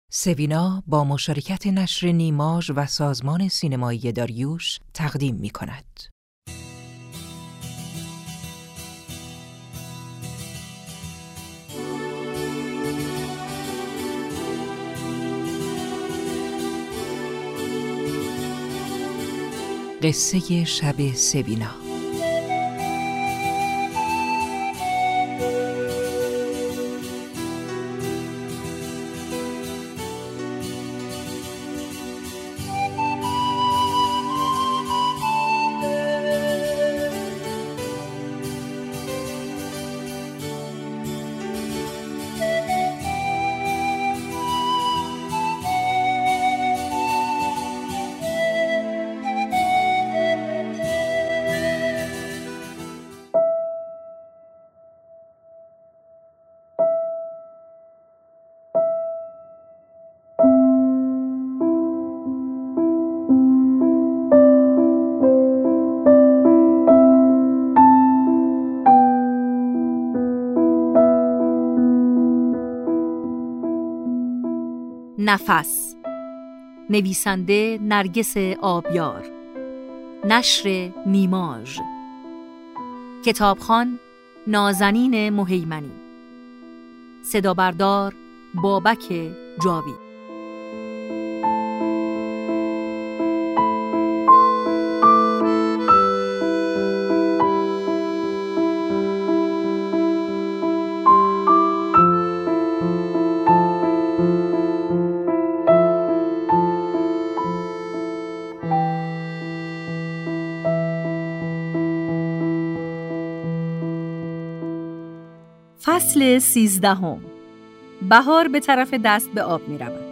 سوینا با مشارکت نشر نیماژ و سازمان سینمایی داریوش تقدیم می‌کند. قصه شب سوینا. نفس. نویسنده نرگس آبیار. نشر نیماژ. کتابخوان نازنین مهیمنی. صدا بردار بابک جاوید. فصل 13. بهار به طرف دست به آب می رود.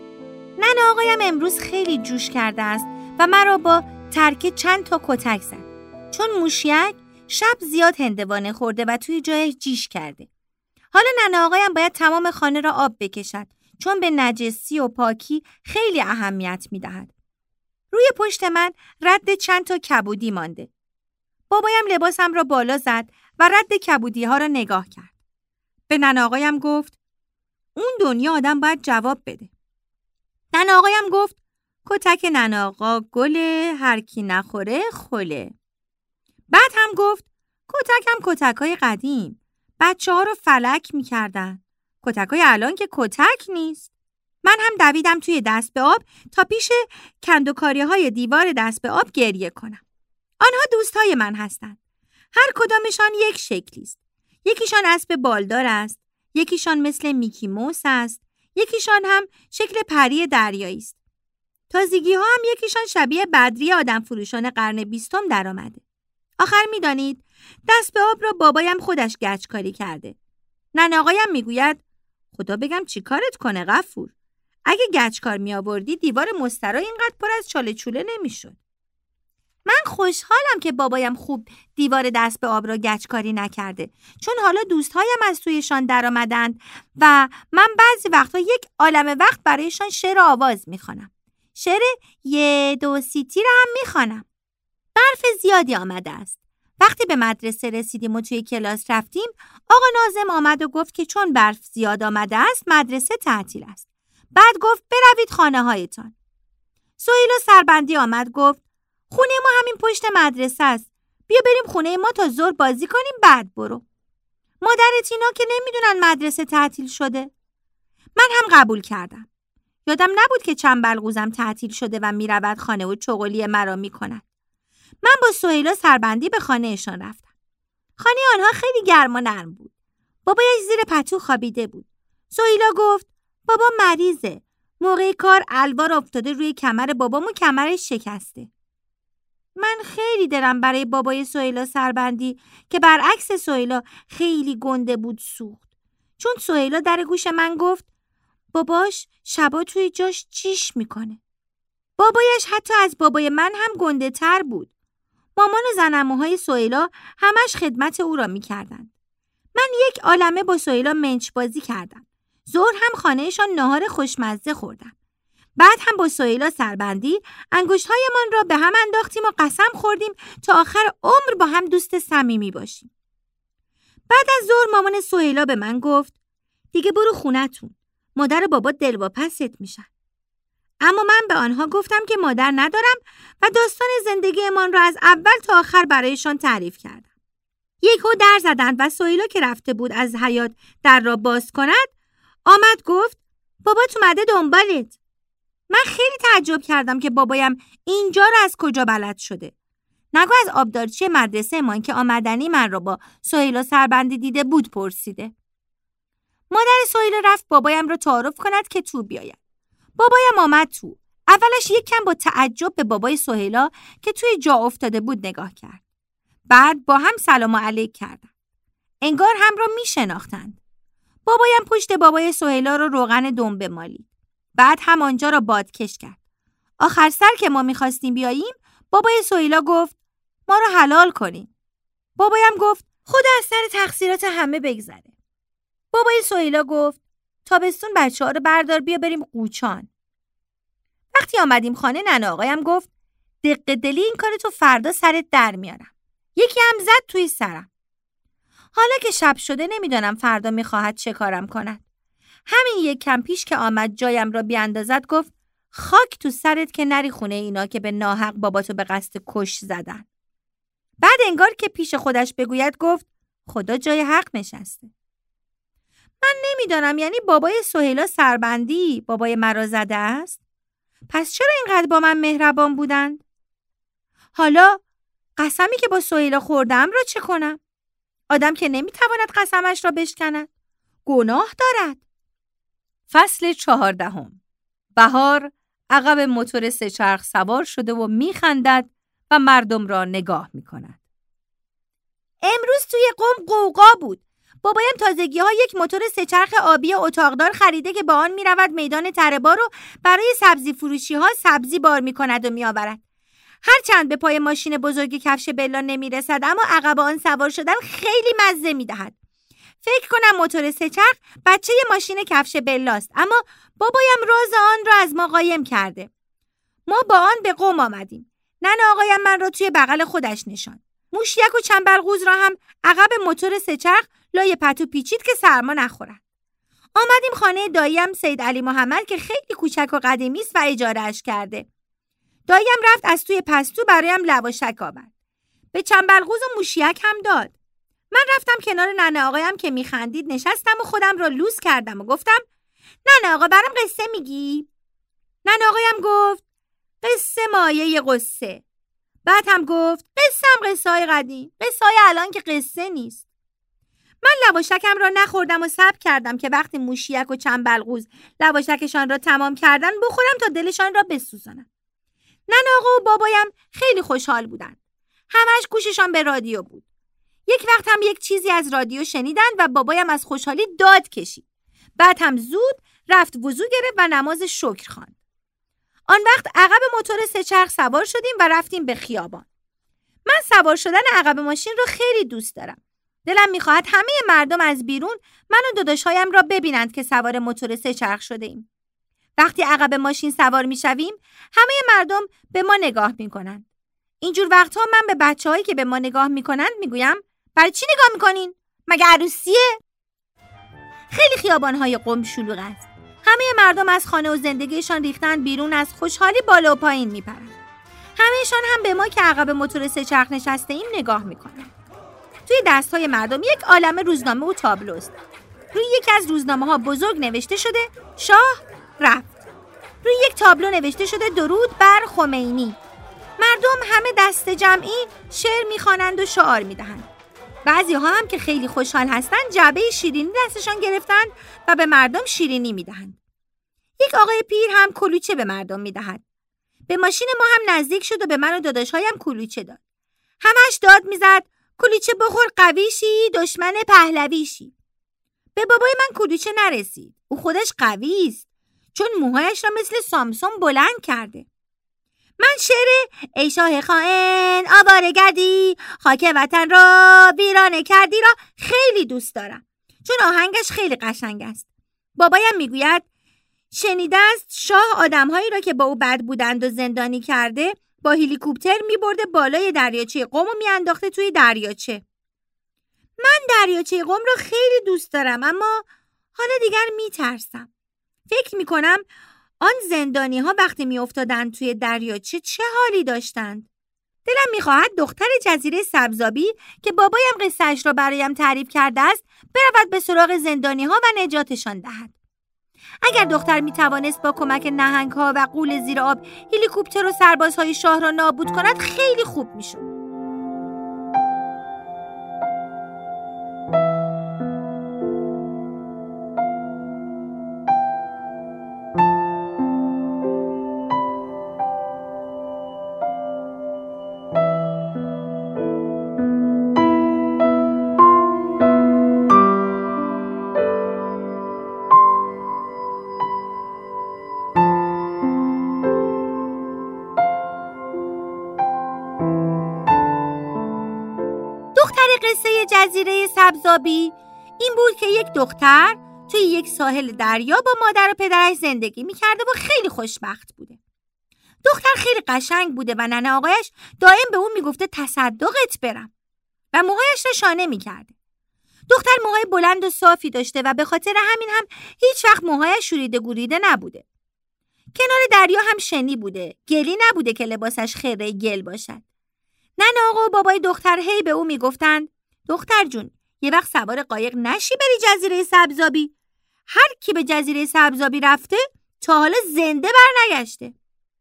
ننه آقایم امروز خیلی جوش کرده است و مرا با ترکه چند تا کتک زد، چون موشیک شب زیاد هندوانه خورده و توی جایش جیش کرده. حالا ننه آقایم باید تمام خانه را آب بکشد، چون به نجسی و پاکی خیلی اهمیت می دهد. روی پشت من رد چند تا کبودی مانده. بابایم لباسم را بالا زد و رد کبودی ها را نگاه کرد. به ننه آقایم گفت اون دنیا آدم باید جواب بده. ننه آقایم گفت کتک ننه آقا گله، هر کی نخوره خله. بعد هم گفت کتکای قدیم، بچه ها رو فلک می کردن. کتکای الان که کتک نیست. من هم دویدم توی دست به آب تا پیش کندوکاری های دیوار دست به آب گریه کنم. آنها دوستای من هستند. هر کدامشان یک شکلی است. یکیشان اسب بالدار است، یکیشان مثل میکی موس است، یکیشان هم شکل پری دریایی است. تازگی ها هم یکیشان شبیه بدری آدم فروشان قرن 20 در آمده. آخر می دانید دست به آب را بابایم خودش گچکاری کرده. ننه آقایم می گوید خدا بگم چی کارت کنه غفور. اگه گچکار می آوردی دیوار مسترا اینقدر پر از چاله چوله نمی شد. من خوشحالم که بابایم خوب دیوار دست به آب را گچکاری نکرده، چون حالا دوستهایم از تویشان در آمدند و من بعضی وقتا یک عالمه وقت برایشان شعر و آواز میخوانم. شعر 1 2 3 را هم میخوانم. برف زیادی آمده است. وقتی به مدرسه رسیدیم و توی کلاس رفتیم، آقا ناظم آمد و گفت که چون برف زیاد آمده است مدرسه تعطیل است. بعد گفت بروید خانه هایتان. سهیل سربندی آمد گفت خونه ما همین پشت مدرسه است. بیا بریم خونه ما تا ظهر بازی کنیم بعد برو. مادرت اینا که نمیدونن مدرسه تعطیل شده. من هم قبول کردم. یادم نبود که چنبلقوزم تعطیل شده و میرود خانه و چغلی مرا میکند. من با سهیلا سربندی به خانهشان رفتم. خانه آنها خیلی گرم و نرم بود. بابایش زیر پتو خوابیده بود. سهیلا گفت بابا مریضه. موقع کار الوار افتاده روی کمر بابام و کمرش شکسته. من خیلی دلم برای بابای سهیلا سربندی که برعکس سهیلا خیلی گنده بود سوخت. چون سهیلا در گوش من گفت باباش شبا توی جاش جیش میکنه. بابایش حتی از بابای من هم گنده تر بود. مامان و زنموهای سهیلا همش خدمت او را میکردند. من یک عالمه با سهیلا منچ بازی کردم. ظهر هم خانهشان ناهار خوشمزه خوردم. بعد هم با سهیلا سربندی انگشت‌هایمان را به هم انداختیم و قسم خوردیم تا آخر عمر با هم دوست صمیمی باشیم. بعد از ظهر مامان سهیلا به من گفت دیگه برو خونتون. مادر و بابا دلواپست میشن. اما من به آنها گفتم که مادر ندارم و داستان زندگیمان را از اول تا آخر برایشان تعریف کردم. یکو در زدند و سهیلا که رفته بود از حیاط در را باز کند آمد گفت بابات اومده دنبالت. من خیلی تعجب کردم که بابایم اینجا را از کجا بلد شده. نگو از آبدارچی مدرسه من که آمدنی من را با سهیلا سربندی دیده بود پرسیده. مادر سهیلا رفت بابایم را تعارف کند که تو بیاید. بابایم آمد تو. اولش یک کم با تعجب به بابای سهیلا که توی جا افتاده بود نگاه کرد. بعد با هم سلام علیک کردند. انگار هم را می شناختند. بابایم پشت بابای سهیلا را روغن دنبه مالید. بعد هم آنجا را بادکش کرد. آخر سر که ما می‌خواستیم بیاییم بابای سهیلا گفت ما را حلال کنین. بابایم گفت خدا از سر تقصیرات همه بگذره. بابای سهیلا گفت تابستون بچه‌ها رو بردار بیا بریم قوچان. وقتی آمدیم خانه ننه آقایم گفت دق دلی این کارتو فردا سرت در میارم. یکی هم زد توی سرم. حالا که شب شده نمیدانم فردا میخواهد چه کارم کند. همین یک کم پیش که آمد جایم را بیاندازد گفت خاک تو سرت که نری خونه اینا که به ناحق باباتو به قصد کش زدن. بعد انگار که پیش خودش بگوید گفت خدا جای حق نشسته. من نمیدانم یعنی بابای سهیلا سربندی بابای مرا زده است؟ پس چرا اینقدر با من مهربان بودند؟ حالا قسمی که با سهیلا خوردم را چه کنم؟ آدم که نمیتواند قسمش را بشکند. گناه دارد. فصل 14. بهار عقب موتور سه‌چرخ سوار شده و میخندد و مردم را نگاه میکند. امروز توی قم قوقا بود. بابایم تازگی‌ها یک موتور سه‌چرخ آبی اتاقدار خریده که با آن میرود میدان تره‌بار رو برای سبزی فروشی‌ها سبزی بار میکند و میآورد. هرچند به پای ماشین بزرگ کفش بلا نمیرسد اما عقب آن سوار شدن خیلی مزه میدهد. فکر کنم موتور سه‌چرخ بچه ماشین کفش بلاست اما بابایم راز آن را از ما قایم کرده. ما با آن به قم آمدیم. ننه آقایم من را توی بغل خودش نشاند. موشیک و چنبرغوز را هم عقب موتور سه‌چرخ لای پتو پیچید که سرما نخورد. آمدیم خانه داییم سید علی محمد که خیلی کوچک و قدیمی است و اجاره‌اش کرده. داییم رفت از توی پستو برایم لواشک آورد. به چنبرغوز و موشیک هم داد. من رفتم کنار ننه آقایم که میخندید نشستم و خودم را لوس کردم و گفتم ننه آقا برام قصه میگی؟ ننه آقایم گفت قصه مایه قصه. بعد هم گفت قصه های قدیم، قصه های الان که قصه نیست. من لواشکم را نخوردم و صبر کردم که وقتی موشیک و چنبرغوز لواشکشان را تمام کردن بخورم تا دلشان را بسوزانم. ننه آقا و بابایم خیلی خوشحال بودند. همش گوششان به رادیو بود. یک وقت هم یک چیزی از رادیو شنیدند و بابایم از خوشحالی داد کشید. بعد هم زود رفت وضو گرفت و نماز شکر خواند. آن وقت عقب موتور سه‌چرخ سوار شدیم و رفتیم به خیابان. من سوار شدن عقب ماشین رو خیلی دوست دارم. دلم میخواهد همه مردم از بیرون من و داداش‌هایم را ببینند که سوار موتور سه‌چرخ شده ایم. وقتی عقب ماشین سوار میشویم همه مردم به ما نگاه میکنند. اینجور وقتها من به بچه‌هایی که به ما نگاه میکنند میگویم برای چی نگاه میکنین؟ مگه عروسیه؟ خیلی خیابان‌های قم شلوغ است. همه مردم از خانه و زندگیشان ریختن بیرون از خوشحالی بالا و پایین میپرند. همه‌شان هم به ما که عقب موتور سه‌چرخ نشسته ایم نگاه میکنند. توی دست‌های مردم یک عالمه روزنامه و تابلوست. روی یکی از روزنامه‌ها بزرگ نوشته شده شاه رفت. روی یک تابلو نوشته شده درود بر خمینی. مردم همه دست جمعی شعر میخوانند و شعار میدهند. بعضی‌ها هم که خیلی خوشحال هستند جعبه شیرینی دستشان گرفتند و به مردم شیرینی میدهند. یک آقای پیر هم کلوچه به مردم میدهد. به ماشین ما هم نزدیک شد و به من و داداش‌هایم کلوچه داد. همش داد میزد کلوچه بخور قوی شی دشمن پهلوی شی. به بابای من کلوچه نرسید. او خودش قوی است چون موهایش را مثل سامسون بلند کرده. من شعر ای شاه خائن آواره گردی خاک وطن را ویرانه کردی را خیلی دوست دارم چون آهنگش خیلی قشنگ است. بابایم میگوید شنیده است شاه آدمهایی را که با او بد بودند و زندانی کرده با هلیکوپتر میبرده بالای دریاچه قم و میانداخته توی دریاچه. من دریاچه قم را خیلی دوست دارم اما حالا دیگر میترسم. فکر میکنم آن زندانی ها وقتی میافتادن توی دریاچه چه حالی داشتند. دلم میخواهد دختر جزیره سبزابی که بابایم قصه‌اش را برایم تعریف کرده است برود به سراغ زندانی ها و نجاتشان دهد. اگر دختر میتوانست با کمک نهنگ ها و غول زیر آب هلیکوپتر و سربازهای شاه را نابود کند خیلی خوب میشد. قصه جزیره سبزابی این بود که یک دختر توی یک ساحل دریا با مادر و پدرش زندگی میکرده و خیلی خوشبخت بوده. دختر خیلی قشنگ بوده و ننه آقایش دائم به اون میگفته تصدقت برم و موهایش را شانه میکرده. دختر موهای بلند و صافی داشته و به خاطر همین هم هیچ وقت موهایش شوریده گوریده نبوده. کنار دریا هم شنی بوده، گلی نبوده که لباسش خیره گل باشد. ننه آقا و بابای دختر هی به او میگفتند دختر جون یه وقت سوار قایق نشی بری جزیره سبزابی. هر کی به جزیره سبزابی رفته تا حالا زنده برنگشته.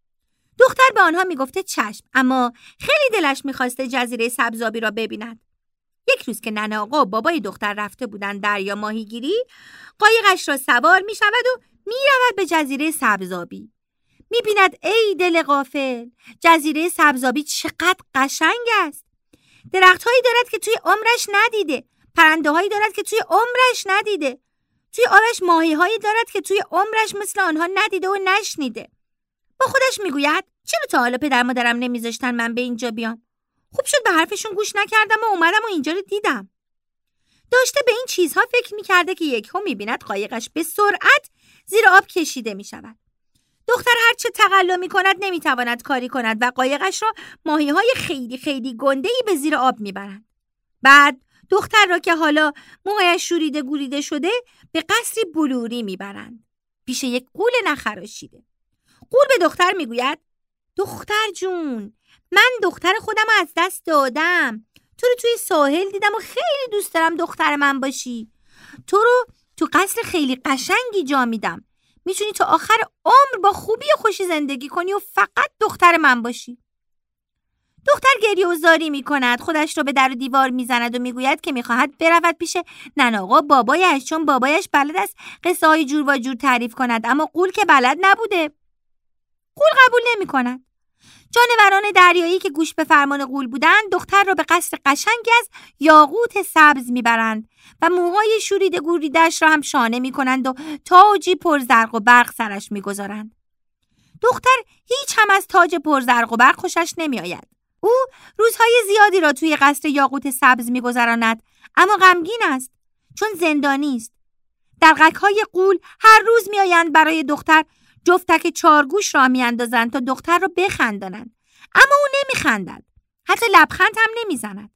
دختر به آنها میگفته چشم، اما خیلی دلش میخواسته جزیره سبزابی را ببیند. یک روز که ننه آقا و بابای دختر رفته بودند دریا ماهیگیری، قایقش را سوار میشود و میرود به جزیره سبزابی. میبیند ای دل غافل، جزیره سبزابی چقدر قشنگ است. درختهایی دارد که توی عمرش ندیده، پرنده‌هایی دارد که توی عمرش ندیده، توی آبش ماهی‌هایی دارد که توی عمرش مثل آنها ندیده و نشنیده. با خودش میگوید چرا تا حالا پدر مادرم نمیذاشتن من به اینجا بیام؟ خوب شد به حرفشون گوش نکردم و اومدم و اینجا رو دیدم. داشته به این چیزها فکر میکرده که یکهو میبیند قایقش به سرعت زیر آب کشیده میشود. دختر هر چه تقلا میکند نمیتواند کاری کند و قایقش را ماهی‌های خیلی خیلی گنده‌ای به زیر آب میبرند. بعد دختر را که حالا موهایش شوریده گوریده شده به قصری بلوری میبرند، پیش یک غول نخراشیده. غول به دختر میگوید دختر جون، من دختر خودم رو از دست دادم. تو رو توی ساحل دیدم و خیلی دوست دارم دختر من باشی. تو رو تو قصر خیلی قشنگی جا میدم. میتونی تا آخر عمر با خوبی و خوشی زندگی کنی و فقط دختر من باشی. دختر گریه و زاری میکند، خودش رو به در و دیوار میزند و میگوید که میخواهد برود پیش ننه آقا بابایش، چون بابایش بلد است قصه های جور و جور تعریف کند، اما غول که بلد نبوده. غول قبول نمیکند. جانوران دریایی که گوش به فرمان غول بودند دختر را به قصر قشنگی از یاقوت سبز میبرند و موهای شوریده گوریده‌اش را هم شانه میکنند و تاجی پرزرق و برق سرش میگذارند. دختر هیچ هم از تاج پرزرق و برق خوشش نمیآید. او روزهای زیادی را توی قصر یاقوت سبز میگذراند، اما غمگین است چون زندانی است. دلقک‌های غول هر روز میآیند برای دختر جفتک چارگوش را میاندازند تا دختر را بخندانند، اما او نمیخندد، حتی لبخند هم نمیزند.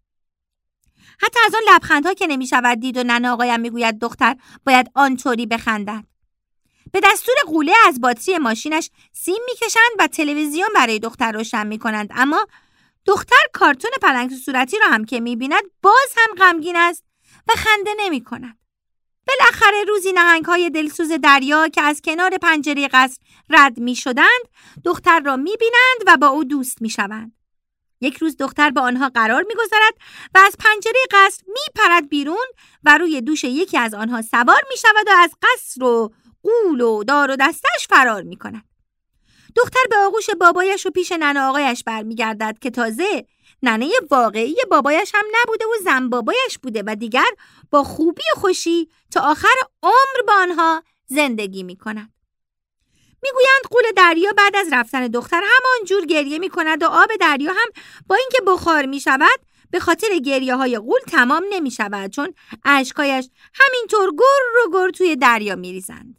حتی از آن لبخندها که نمیشود دید و ننه آقایم میگوید دختر باید آنطوری بخندد. به دستور غوله از باتری ماشینش سیم میکشند و تلویزیون برای دختر روشن میکنند، اما دختر کارتون پلنگ صورتی را هم که میبیند باز هم غمگین است و خنده نمیکند. بالاخره روزی نهنگ‌های دلسوز دریا که از کنار پنجره قصر رد می‌شدند، دختر را می‌بینند و با او دوست می‌شوند. یک روز دختر با آنها قرار می‌گذارد و از پنجره قصر می‌پرد بیرون و روی دوش یکی از آنها سوار می‌شود و از قصر و غول و دار و دستش فرار می‌کند. دختر به آغوش بابایش و پیش ننه آقایش برمیگردد که تازه ننه واقعی بابایش هم نبوده و زن بابایش بوده و دیگر با خوبی و خوشی تا آخر عمر با آنها زندگی می کند. می گویند غول دریا بعد از رفتن دختر همان جور گریه می کند و آب دریا هم با اینکه بخار می شود به خاطر گریه های غول تمام نمی شود، چون اشکایش همینطور گر و گر توی دریا می ریزند.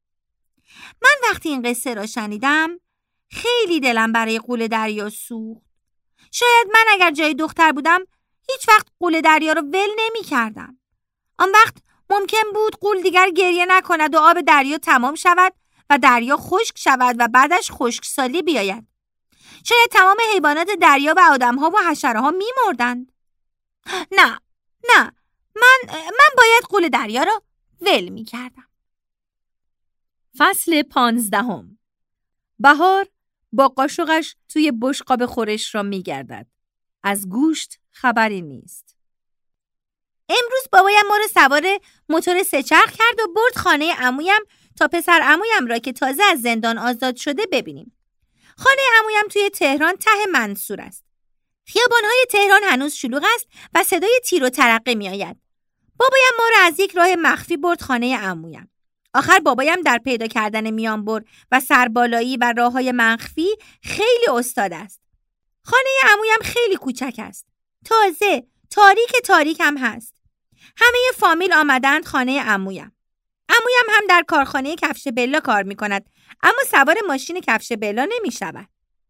من وقتی این قصه را شنیدم خیلی دلم برای غول دریا سوخت. شاید من اگر جای دختر بودم هیچ وقت غول دریا رو ول نمی کردم. آن وقت ممکن بود غول دیگر گریه نکند و آب دریا تمام شود و دریا خشک شود و بعدش خشکسالی بیاید. شاید تمام حیوانات دریا و آدم‌ها و حشره‌ها می‌مردند. نه، من باید غول دریا را ول می‌کردم. فصل 15. بهار با قاشقش توی بشقاب خورش را می‌گردد. از گوشت خبری نیست. امروز بابایم ما رو سوار موتور سه‌چرخ کرد و برد خانه عمویم تا پسر عمویم را که تازه از زندان آزاد شده ببینیم. خانه عمویم توی تهران ته منصور است. خیابان‌های تهران هنوز شلوغ است و صدای تیر و ترقه می‌آید. بابایم ما را از یک راه مخفی برد خانه عمویم. آخر بابایم در پیدا کردن میانبر و سربالایی و راه‌های مخفی خیلی استاد است. خانه عمویم خیلی کوچک است. تازه تاریک هم هست. همه فامیل آمدند خانه عمویم. عمویم هم در کارخانه کفش بلا کار می‌کند، اما سوار ماشین کفش بلا نمی‌شود.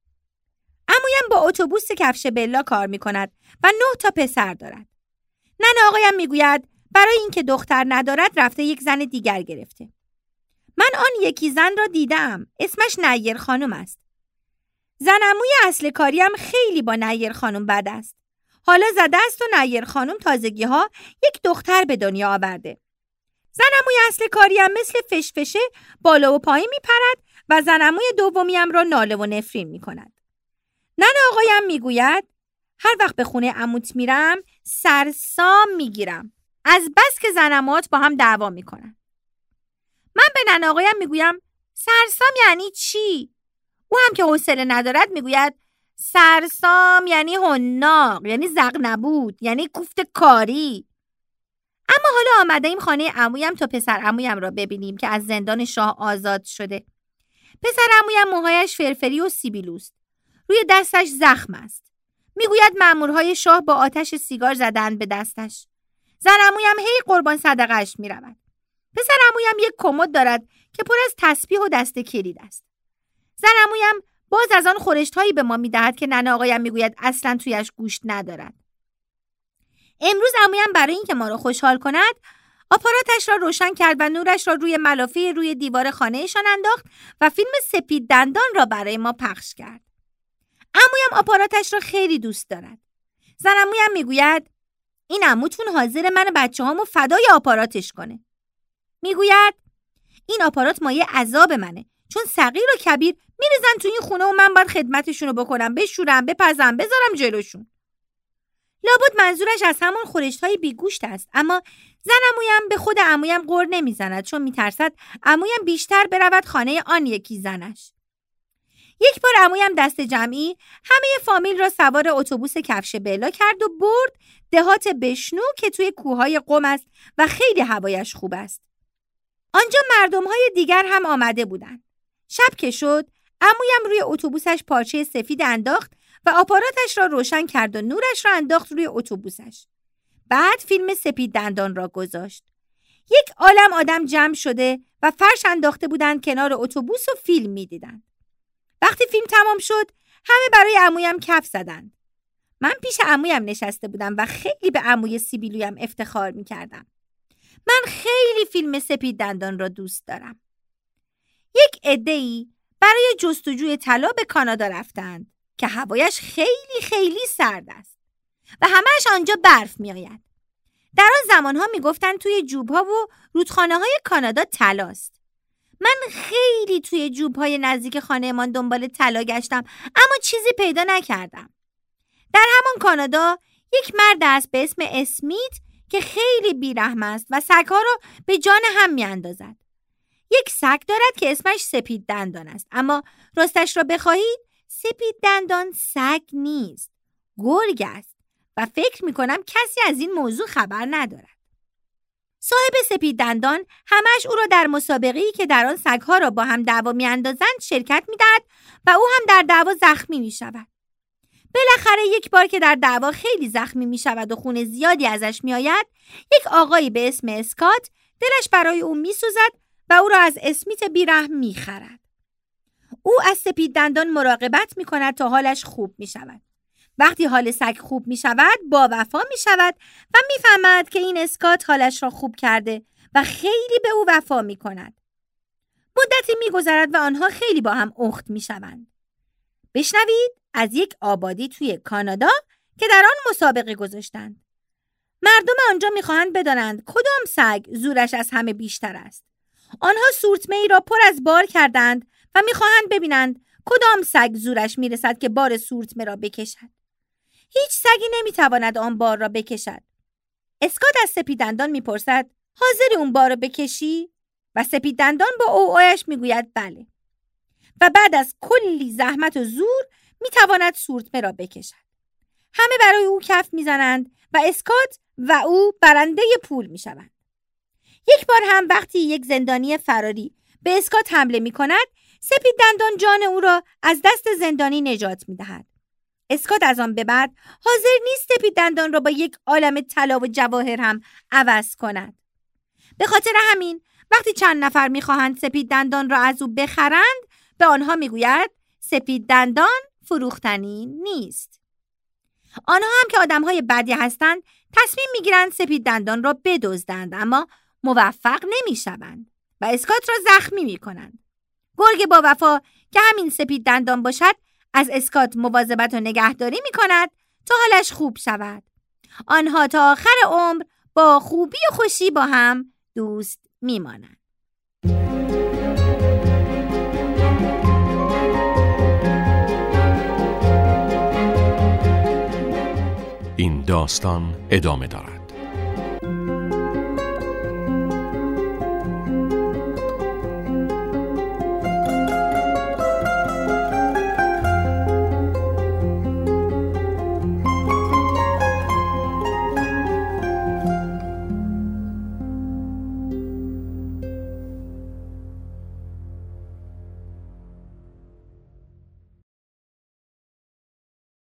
عمویم با اتوبوس کفش بلا کار می‌کند و 9 تا پسر دارد. ننه آقایم می‌گوید برای اینکه دختر ندارد رفته یک زن دیگر گرفته. من آن یکی زن را دیدم. اسمش نیر خانم است. زن عموی اصل کاریم خیلی با نیر خانم بد است. حالا زده است و نیر خانم تازگی‌ها یک دختر به دنیا آورده. زن عموی اصل کاریم مثل فشفشه بالا و پایین میپرد و زن عموی دومیم را ناله و نفرین میکند. ننه آقایم میگوید هر وقت به خونه عموت میرم سرسام میگیرم، از بس که زن عموات با هم دعوا میکنن. من به ننه آقایم میگویم سرسام یعنی چی؟ او هم که حوصله ندارد میگوید سرسام یعنی حناق، یعنی زغنبود، یعنی کوفت کاری. اما حالا آمده ایم خانه عمویم تا پسر عمویم را ببینیم که از زندان شاه آزاد شده. پسر عمویم موهایش فرفری و سیبیلوست. روی دستش زخم است. میگوید مأمورهای شاه با آتش سیگار زدند به دستش. زن عمویم هی قربان صدقه‌اش میرود. پسر عمویم یک کمد دارد که پر از تسبیح و دسته کلید است. زن عمویم باز از آن خورشت‌هایی به ما میدهد که ننه آقایم میگوید اصلاً تویش گوشت ندارد. امروز عمویم برای اینکه ما را خوشحال کند آپاراتش را روشن کرد و نورش را روی ملافه روی دیوار خانه‌شان انداخت و فیلم سپید دندان را برای ما پخش کرد. عمویم آپاراتش را خیلی دوست دارد. زن عمویم میگوید این عموتون حاضر من و بچه‌هامو فدای آپاراتش کنه. میگوید این آپارات مایه عذاب منه، چون صغیر و کبیر میرزن تو این خونه و من باید خدمتشون رو بکنم، بشورم، بپزم، بذارم جلوشون. لابد منظورش از همون خورشت‌های بیگوشت است، اما زن عمویم به خود عمویم غر نمیزند، چون میترسد عمویم بیشتر برود خانه آن یکی زنش. یک بار عمویم دست جمعی همه فامیل را سوار اتوبوس کفش بلا کرد و برد دهات بشنو که توی کوههای قم است و خیلی هوایش خوب است. آنجا مردم‌های دیگر هم آمده بودند. شب که شد، عمویم روی اتوبوسش پارچه سفید انداخت و آپاراتش را روشن کرد و نورش را انداخت روی اتوبوسش. بعد فیلم سپید دندان را گذاشت. یک عالم آدم جمع شده و فرش انداخته بودند کنار اتوبوس و فیلم می‌دیدند. وقتی فیلم تمام شد، همه برای عمویم کف زدند. من پیش عمویم نشسته بودم و خیلی به عموی سیبیلویم افتخار می‌کردم. من خیلی فیلم سپید دندان را دوست دارم. یک عده‌ای برای جستجوی طلا به کانادا رفتند که هوایش خیلی خیلی سرد است و همه‌اش آنجا برف می‌آید. در آن زمان‌ها می‌گفتند توی جوب‌ها و رودخانه‌های کانادا طلاست. من خیلی توی جوب‌های نزدیک خانه‌مان دنبال طلا گشتم، اما چیزی پیدا نکردم. در همان کانادا یک مرد است به اسم اسمیت که خیلی بیرحم است و سگ‌ها را به جان هم می‌اندازد. یک سگ دارد که اسمش سپید دندان است، اما راستش را بخواهید سپید دندان سگ نیست، گرگ است و فکر می‌کنم کسی از این موضوع خبر ندارد. صاحب سپید دندان همش او را در مسابقه‌ای که در آن سگ‌ها را با هم دعوا می‌اندازند شرکت می‌دهد و او هم در دعوا زخمی می‌شود. بالاخره یک بار که در دعوا خیلی زخمی می‌شود و خون زیادی ازش می‌آید، یک آقایی به اسم اسکات دلش برای او می‌سوزد و او را از اسمیت بیرحم می‌خرد. او از سپید دندان مراقبت می‌کند تا حالش خوب می‌شود. وقتی حال سگ خوب می‌شود، با وفا می‌شود و می‌فهمد که این اسکات حالش را خوب کرده و خیلی به او وفا می‌کند. مدتی می‌گذرد و آنها خیلی با هم اخت می‌شوند. بشنوید از یک آبادی توی کانادا که در آن مسابقه گذاشتند. مردم آنجا می‌خواهند بدانند کدام سگ زورش از همه بیشتر است. آنها سورتمه‌ای را پر از بار کردند و می‌خواهند ببینند کدام سگ زورش می‌رسد که بار سورتمه را بکشد. هیچ سگی نمی‌تواند آن بار را بکشد. اسکات از سپیددندان می‌پرسد حاضری اون بار را بکشی؟ و سپیددندان با اوعایش می‌گوید بله. و بعد از کلی زحمت و زور می‌تواند سورتمه را بکشد. همه برای او کف می‌زنند و اسکات و او برنده پول می‌شوند. یک بار هم وقتی یک زندانی فراری به اسکات حمله می‌کند، سپیددندان جان او را از دست زندانی نجات می‌دهد. اسکات از آن به بعد حاضر نیست سپیددندان را با یک عالم طلا و جواهر هم عوض کند. به خاطر همین وقتی چند نفر می‌خواهند سپیددندان را از او بخرند، به آنها می‌گوید سپیددندان فروختنی نیست. آنها هم که آدم‌های بدی هستند، تصمیم می‌گیرند سپیددندان را بدزدند، اما موفق نمی‌شوند و اسکات را زخمی می‌کنند. گرگ با وفا که همین سپیددندان باشد، از اسکات مواظبت و نگهداری می‌کند تا حالش خوب شود. آنها تا آخر عمر با خوبی و خوشی با هم دوست می‌مانند. این داستان ادامه دارد.